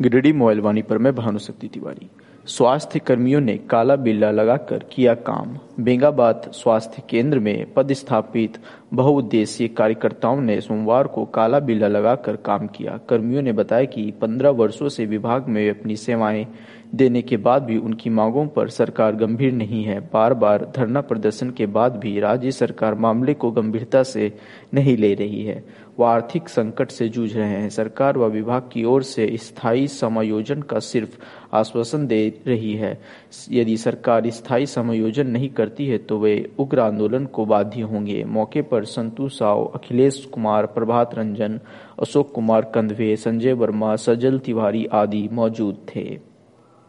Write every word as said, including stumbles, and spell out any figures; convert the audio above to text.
Giridih mobile पर मैं भानुशक्ति तिवारी। स्वास्थ्य कर्मियों ने काला बिल्ला लगाकर किया काम। बेंगाबाद स्वास्थ्य केंद्र में पदस्थापित बहुउद्देशीय कार्यकर्ताओं ने सोमवार को काला बिल्ला लगाकर काम किया। कर्मियों ने बताया कि पंद्रह वर्षों से विभाग में अपनी सेवाएं देने के बाद भी उनकी मांगों पर सरकार गंभीर नहीं है। बार बार धरना प्रदर्शन के बाद भी राज्य सरकार मामले को गंभीरता से नहीं ले रही है। वह आर्थिक संकट से जूझ रहे हैं। सरकार व विभाग की ओर से स्थायी समायोजन का सिर्फ आश्वासन दे रही है। यदि सरकार स्थायी समायोजन नहीं करती है तो वे उग्र आंदोलन को बाध्य होंगे। मौके पर संतू साव, अखिलेश कुमार, प्रभात रंजन, अशोक कुमार कंधवे, संजय वर्मा, सजल तिवारी आदि मौजूद थे।